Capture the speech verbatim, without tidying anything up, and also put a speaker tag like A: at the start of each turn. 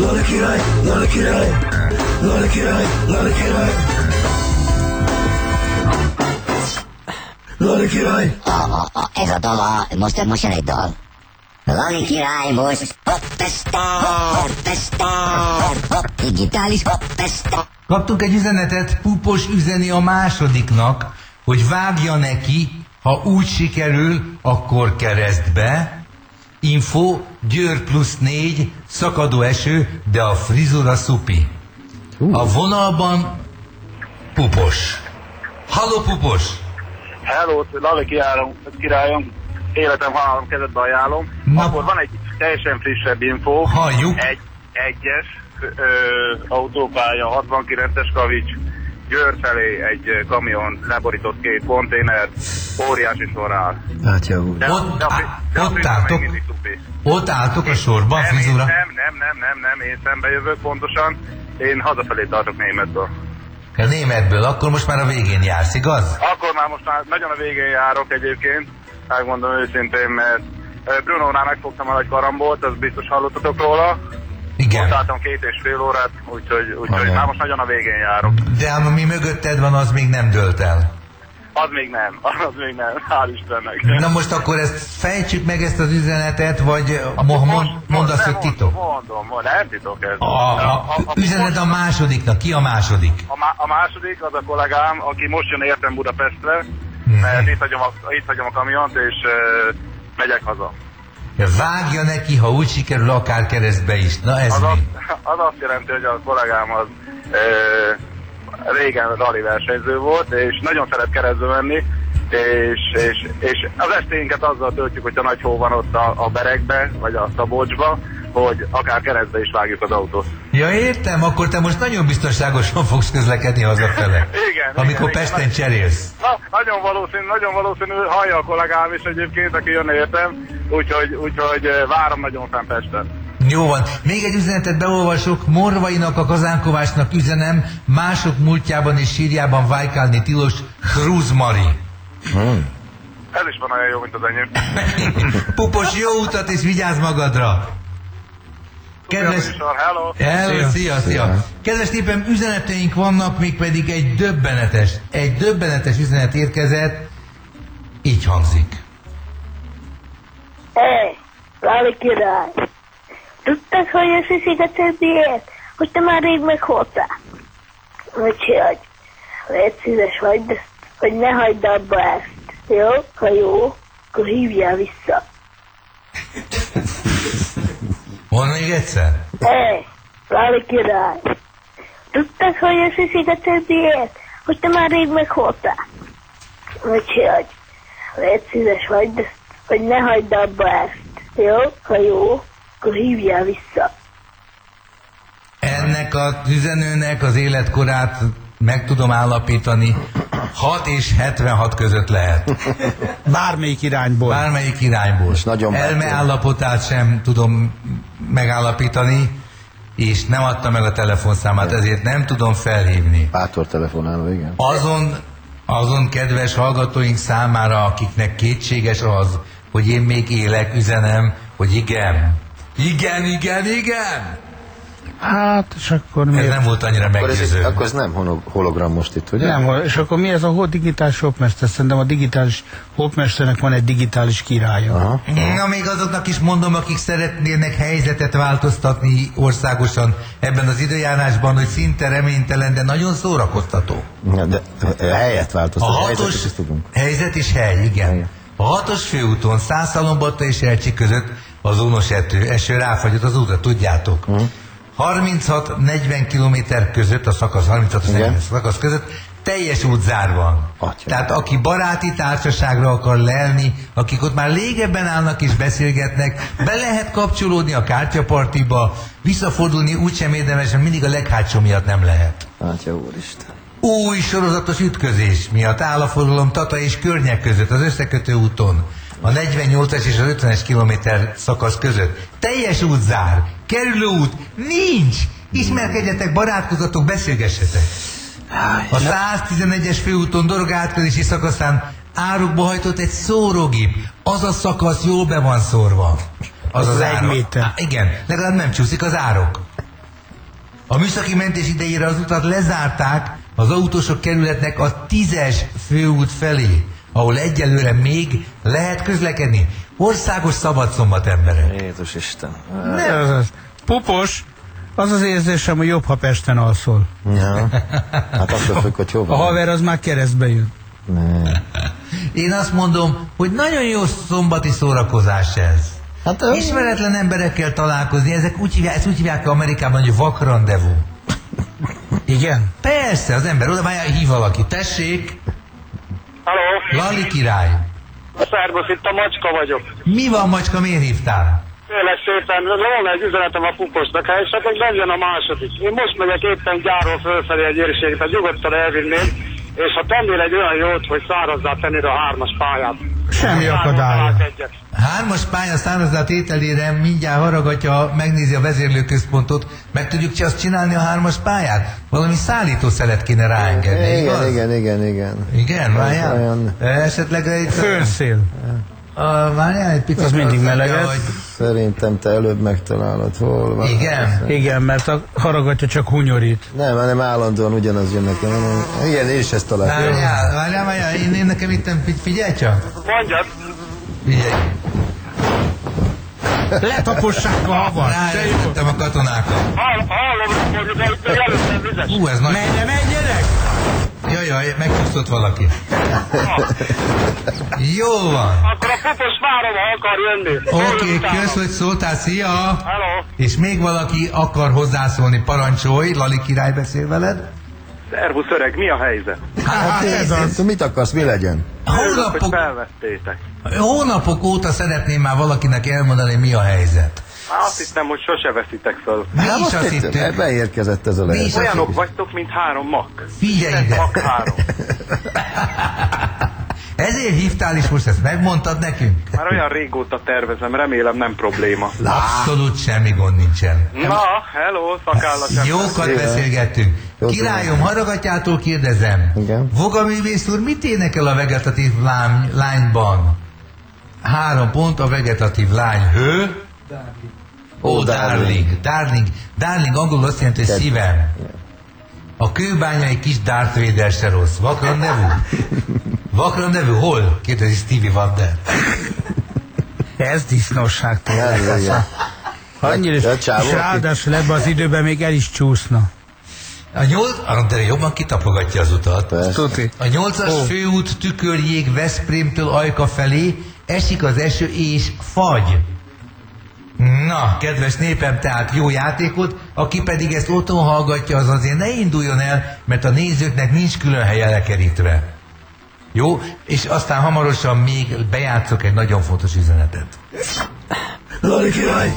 A: Lali király, Lali király, Lali király, Lali király, Lali király.
B: A, a, a, ez a dal, a, most, most jön egy dal. Lali király most, hoppester, hoppester, hopp, digitális hoppester.
C: Kaptunk egy üzenetet, Pupos üzeni a másodiknak, hogy vágja neki, ha úgy sikerül, akkor keresztbe. Info, Győr plusz négy, szakadó eső, de a frizura szupi. Uh. A vonalban Pupos. Halló Pupos!
D: Hello, Lali királyom, életem halálom kezedbe ajánlom.
C: Na.
D: Akkor van egy teljesen frissebb info.
C: Halljuk.
D: Egy egyes ö, autópálya, hatvankilences kavics, Győr felé egy kamion leborított két konténer, óriási sor áll.
A: Atya úr.
D: De,
C: Ott,
D: de, a, de a
C: ott álltok? Ott álltok a sorban,
D: nem,
C: frizura?
D: nem, nem, nem, nem, nem, én szembe jövök pontosan. Én hazafelé tartok Németből.
C: A németből, akkor most már a végén jársz, igaz?
D: Akkor már most már nagyon a végén járok egyébként, megmondom őszintén, mert Brunónál megfogtam el egy karambolt, azt biztos hallottatok róla.
C: Igen.
D: Ott álltam két és fél órát, úgyhogy, úgyhogy már most nagyon a végén járok.
C: De ami mögötted van, az még nem dőlt el.
D: Az még nem, az még nem, hál' Istennek.
C: Na most akkor ezt fejtsük meg ezt az üzenetet, vagy mo- mond, mondasz, hogy titok?
D: Mondom, mondom, nem titok ez.
C: A, a, a üzenet a másodiknak, ki a második?
D: A, má, a második az a kollégám, aki most jön értem Budapestre,
C: Hmm.
D: mert itt hagyom a, itt hagyom a kamiont, és uh, megyek haza.
C: Vágja neki, ha úgy sikerül, akár keresztbe is. Na ez
D: Az,
C: mi?
D: azt, az azt jelenti, hogy a kollégám az uh, régen rally versenyző volt, és nagyon szeret keresztbe menni, és, és, és az esténket azzal töltjük, hogyha nagy hó van ott a, a Berekbe, vagy a Szabolcsba, hogy akár keresztbe is vágjuk az autót.
C: Ja, értem, akkor te most nagyon biztonságosan fogsz közlekedni hazafele.
D: Igen,
C: amikor
D: igen,
C: Pesten
D: igen.
C: cserélsz.
D: Na, nagyon valószínű, nagyon valószínű, hallja a kollégám is egyébként, aki jön értem, úgyhogy, úgyhogy várom nagyon fenn Pesten.
C: Jó van. Még egy üzenetet beolvasok. Morvainak, a Kazánkovácsnak üzenem, mások múltjában és sírjában vájkálni tilos, Hruz Mari.
A: Hmm.
D: Ez is van olyan jó, mint az enyém.
C: Pupos, jó utat és vigyázz magadra! Kedves...
D: Hello!
C: Hello, szia, szia! Kedves népem, üzeneteink vannak, mégpedig egy döbbenetes, egy döbbenetes üzenet érkezett, így hangzik.
E: Hé, Lali király! Tudtad, hogy a szigetet miért? Hogy te már rég meghaltál? Úgyhogy, légy szíves, hagyd ezt, hogy ne hagyd abba ezt. Jó? Ha jó, akkor hívjál vissza.
C: Mondd még egyszer?
E: Hé, Lali király! Tudtad, hogy a szigetet miért? Hogy te már rég meghaltál? Úgyhogy, légy szíves, hagyd ezt, hogy ne hagyd abba ezt. Jó? Ha jó, akkor hívjál vissza.
C: Ennek a üzenőnek az életkorát meg tudom állapítani, hat és hetvenhat között lehet.
F: Bármelyik irányból.
C: Bármelyik irányból.
A: És nagyon
C: Elme
A: bátor.
C: állapotát sem tudom megállapítani, és nem adta meg a telefonszámát, ezért nem tudom felhívni.
A: Bátor telefonáló, igen.
C: Azon, azon kedves hallgatóink számára, akiknek kétséges az, hogy én még élek, üzenem, hogy igen. Igen, igen, igen!
F: Hát, és akkor
C: Ez
F: miért?
C: nem volt annyira
A: Akkor ez,
C: meggyőző.
A: akkor ez nem hono- hologram most itt, ugye?
F: Nem, és akkor mi ez a hol digitális hopmester? Szerintem a digitális hopmesternek van egy digitális királya.
A: Aha.
C: Na, még azoknak is mondom, akik szeretnének helyzetet változtatni országosan ebben az időjárásban, hogy szinte reménytelen, de nagyon szórakoztató.
A: Ja, de a helyet
C: A
A: változtat, a
C: hatos
A: helyzetet is tudunk.
C: helyzet és hely, igen.
A: Igen.
C: A hatos főúton, Szászalombatta és Elcsi között az ónos eső, eső ráfagyott az útra, tudjátok.
A: Mhm.
C: harminchat negyven kilométer között, a szakasz harminchat
A: Igen.
C: negyven szakasz között teljes útzár van.
A: Atya.
C: Tehát aki baráti társaságra akar lelni, akik ott már régebben állnak és beszélgetnek, be lehet kapcsolódni a kártyapartiba, visszafordulni úgysem érdemes, mert mindig a leghátsó miatt nem lehet.
A: Atya úristen.
C: Új sorozatos ütközés miatt áll a forgalom Tata és Környek között az összekötő úton. A negyvennyolcas és az ötvenes kilométer szakasz között. Teljes útzár, kerülőút, nincs! Ismerkedjetek, barátkozatok, beszélgessetek. A száztizenegyes főúton Dorog átkötési szakaszán árokba hajtott egy szórogép. Az a szakasz jól be van szórva. Az az,
F: Az
C: árok.
F: egy méter.
C: Á, igen, legalább nem csúszik az árok. A műszaki mentés idejére az utat lezárták az autósok kerületnek a tízes főút felé, ahol egyelőre még lehet közlekedni. Országos szabadszombat, emberek.
G: Jézus Isten.
F: Nem. Az az. Pupos, az az érzésem, hogy jobb, ha Pesten alszol.
G: Ja. Hát attól függ, hogy hova.
F: A haver az már keresztbe jön.
G: Ne.
C: Én azt mondom, hogy nagyon jó szombati szórakozás ez.
G: Hát, ö...
C: Ismeretlen emberekkel találkozni, ezek úgy hívják, ezt úgy hívják Amerikában, hogy vakrandevú.
F: Igen?
C: Persze, az ember oda már hív valaki. Tessék,
D: Halló,
C: Lali király.
D: szervusz, itt a Macska vagyok.
C: Mi van, macska, miért hívtál?
D: Tényleg szépen, volna egy üzenetem a Puposnak, hát esetleg bejön a második. Én most megyek éppen gyárról fölfelé egy érséget, tehát nyugodtan elvinném, és ha tennél egy olyan jót, hogy szárazzá tennéd a hármas pályát.
F: Semmi akadálya.
C: Hármas pálya szárazzá tételére mindjárt haragatja, megnézi a vezérlőközpontot. Meg tudjuk csak azt csinálni a hármas pályát? Valami szállítószelet kéne ráengedni,
G: Igen,
C: igaz?
G: igen, igen, igen.
C: Igen, várjál?
G: Olyan-
C: Esetleg egy...
F: Fölszél.
C: A, várjál egy picit.
F: Az mindig
C: azt mondja,
F: meleget.
C: hogy-
G: Szerintem te előbb megtalálod, hol van.
C: Igen?
F: Igen, mert a haragatja csak hunyorít.
G: Nem, hanem állandóan ugyanaz jön nekem. Igen, én is ezt találtam.
C: Várjál, várjál, várjál, én, én nekem itt figyelj csak.
D: Mondjad,
C: Figyelj.
F: Letapossák a havat.
C: Rájöttem a katonákat.
D: hall- hallom, hogy de előttem vizes.
C: Hú, ez nagy...
F: Menj, ne menjenek!
C: Jaj, jaj, megcsúszott valaki. Jó van.
D: Akkor a Pupos várom, ha akar jönni.
C: Oké, okay, kösz, hogy szóltál, szia!
D: Hello.
C: És még valaki akar hozzászólni, parancsolj, Lali király beszél veled.
D: Szervusz öreg, mi a helyzet?
C: Hát, ez az.
G: Mit akarsz, mi legyen?
C: Hónapok,
D: felvettétek.
C: hónapok óta szeretném már valakinek elmondani, mi a helyzet.
D: Már azt hittem, hogy sose veszitek föl.
C: Mi
G: Hát
C: is
G: most
C: azt
G: itt
C: hittük.
G: beérkezett ez a
C: Mi is
G: lehetőség.
D: Olyanok vagytok, mint három mak.
C: Figyelj ide.
D: Mak három.
C: Ezért hívtál, és most ezt megmondtad nekünk?
D: Már olyan régóta tervezem, remélem nem probléma.
C: Abszolút semmi gond nincsen.
D: Na, hello, szakállas.
C: Jókat beszélgettünk.
G: Jó,
C: Királyom, Haragatyától kérdezem.
G: Igen.
C: Vogaművész úr mit énekel a vegetatív lány, lányban? Három pont a vegetatív lány. Hő? Ó, oh, darling. Darling. Darling angolul azt jelenti, hogy szívem. A kőbányai kis Darth Vader se rossz. Vakran nevű? Vakran nevű hol? Kérdezi Stevie Wonder.
F: Ez disznóság
G: Ja,
F: tényleg.
G: igen.
F: Annyira is,
G: Ja, csávó,
F: és ráadásul ebbe az időben még el is csúszna.
C: A nyolc, de jobban kitapogatja az utat.
G: Persze.
F: Tuti.
C: A nyolcas oh. főút Tükörjég Veszprémtől Ajka felé, esik az eső és fagy. Na, kedves népem, tehát jó játékot, aki pedig ezt otthon hallgatja, az azért ne induljon el, mert a nézőknek nincs külön helye lekerítve. Jó? És aztán hamarosan még bejátszok egy nagyon fontos üzenetet.
A: Lali király!